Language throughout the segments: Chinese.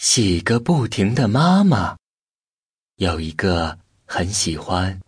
洗个不停的妈妈。有一个很喜欢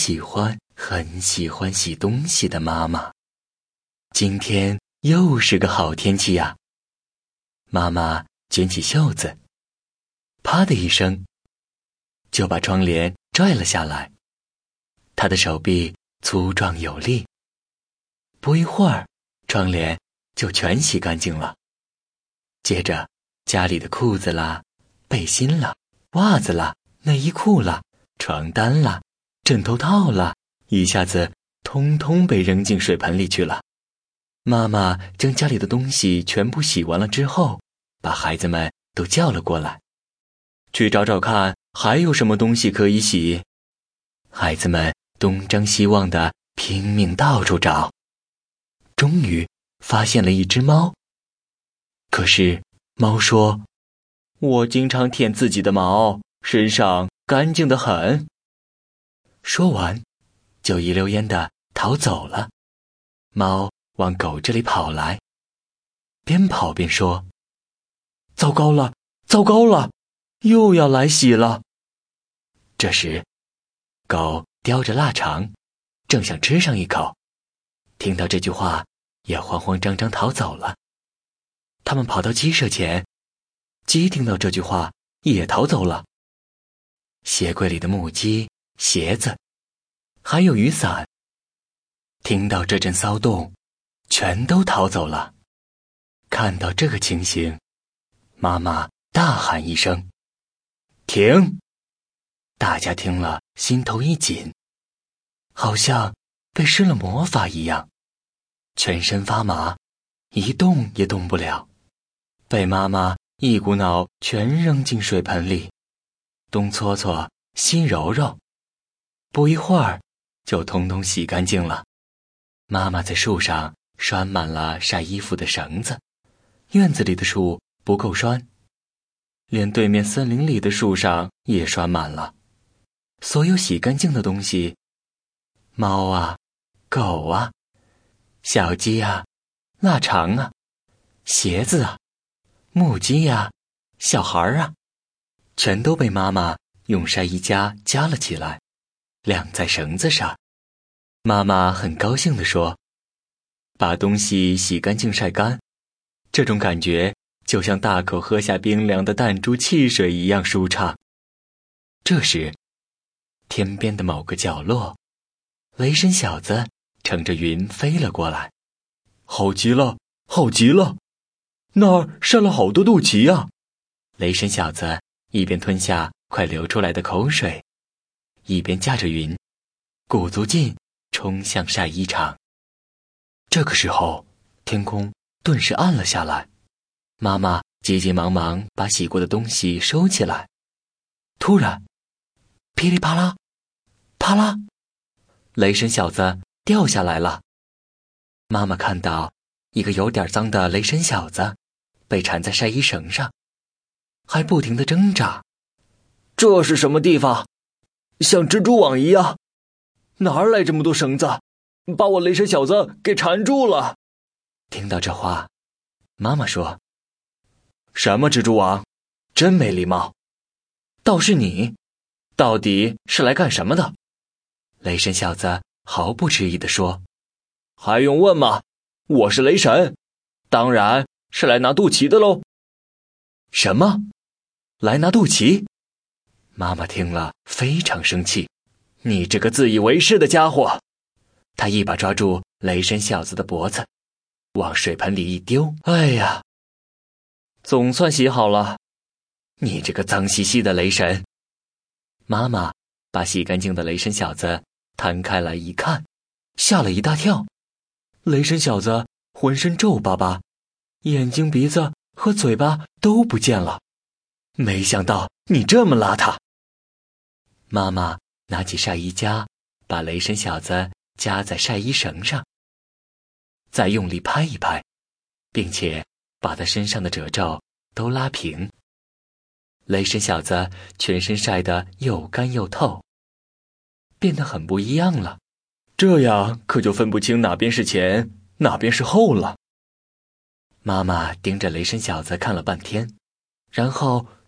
洗东西的妈妈。今天又是个好天气呀。妈妈卷起袖子，啪的一声，就把窗帘拽了下来。她的手臂粗壮有力，不一会儿，窗帘就全洗干净了。接着，家里的裤子啦、背心啦、袜子啦、内衣裤啦、床单啦、枕头套啦，一下子通通被扔进水盆里去了。妈妈将家里的东西全部洗完了之后，把孩子们都叫了过来，去找找看还有什么东西可以洗。孩子们东张西望地拼命到处找，终于发现了一只猫。可是猫说：“我经常舔自己的毛，身上干净得很。”说完，就一溜烟地逃走了。猫往狗这里跑来，边跑边说：“糟糕了，糟糕了，又要来洗了。”这时，狗叼着腊肠，正想吃上一口，听到这句话，也慌慌张张逃走了。他们跑到鸡舍前，鸡听到这句话，也逃走了。鞋柜里的木屐、鞋子，还有雨伞，听到这阵骚动，全都逃走了。看到这个情形，妈妈大喊一声：“停！”大家听了，心头一紧，好像被施了魔法一样，全身发麻，一动也动不了，被妈妈一股脑全扔进水盆里，东搓搓，西揉揉，不一会儿就通通洗干净了。妈妈在树上拴满了晒衣服的绳子，院子里的树不够拴，连对面森林里的树上也拴满了。所有洗干净的东西，猫啊，狗啊，小鸡啊，腊肠啊，鞋子啊，木屐啊，小孩啊，全都被妈妈用晒衣夹夹了起来，晾在绳子上。妈妈很高兴地说：“把东西洗干净晒干，这种感觉就像大口喝下冰凉的弹珠汽水一样舒畅。”这时，天边的某个角落，雷神小子乘着云飞了过来。好极了，好极了，那儿晒了好多肚脐啊！雷神小子一边吞下快流出来的口水，一边驾着云，鼓足劲冲向晒衣场。这个时候，天空顿时暗了下来。妈妈急急忙忙把洗过的东西收起来。突然，噼里啪啦，啪啦，雷神小子掉下来了。妈妈看到一个有点脏的雷神小子被缠在晒衣绳上，还不停地挣扎。这是什么地方？像蜘蛛网一样，哪儿来这么多绳子，把我雷神小子给缠住了？听到这话，妈妈说：“什么蜘蛛网？真没礼貌！倒是你，到底是来干什么的？”雷神小子毫不迟疑地说：“还用问吗？我是雷神，当然是来拿肚脐的喽。”什么？来拿肚脐？妈妈听了非常生气。你这个自以为是的家伙！她一把抓住雷神小子的脖子，往水盆里一丢。哎呀，总算洗好了，你这个脏兮兮的雷神！妈妈把洗干净的雷神小子摊开来一看，吓了一大跳。雷神小子浑身皱巴巴，眼睛、鼻子和嘴巴都不见了。没想到你这么邋遢。妈妈拿起晒衣夹，把雷神小子夹在晒衣绳上，再用力拍一拍，并且把他身上的褶皱都拉平。雷神小子全身晒得又干又透，变得很不一样了。这样可就分不清哪边是前，哪边是后了。妈妈盯着雷神小子看了半天，然后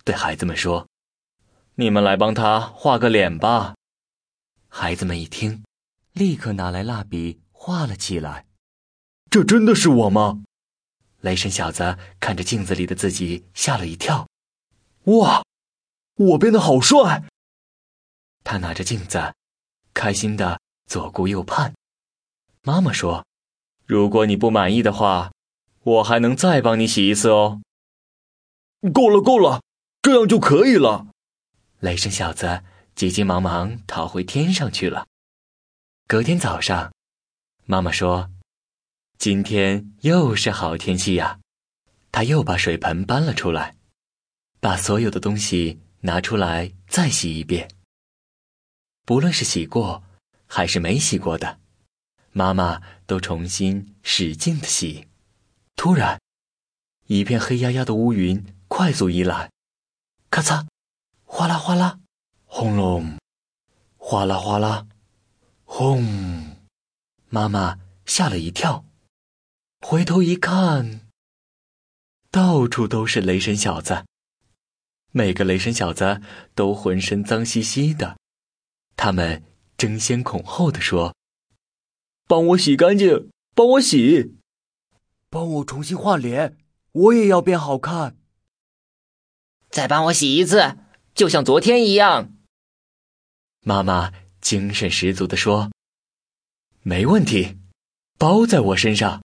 对孩子们说：“你们来帮他画个脸吧。”孩子们一听，立刻拿来蜡笔画了起来。这真的是我吗？雷神小子看着镜子里的自己，吓了一跳。哇，我变得好帅！他拿着镜子，开心地左顾右盼。妈妈说：“如果你不满意的话，我还能再帮你洗一次哦。”够了，够了，这样就可以了。雷神小子急急忙忙逃回天上去了。隔天早上，妈妈说：“今天又是好天气呀。”她又把水盆搬了出来，把所有的东西拿出来再洗一遍。不论是洗过还是没洗过的，妈妈都重新使劲地洗。突然，一片黑压压的乌云快速移来，咔嚓，哗啦哗啦，轰隆，哗啦哗啦，轰！妈妈吓了一跳，回头一看，到处都是雷神小子。每个雷神小子都浑身脏兮兮的，他们争先恐后地说：“帮我洗干净，帮我洗，帮我重新画脸，我也要变好看。 再帮我洗一次，就像昨天一样。” 妈妈精神十足地说：“没问题，包在我身上。”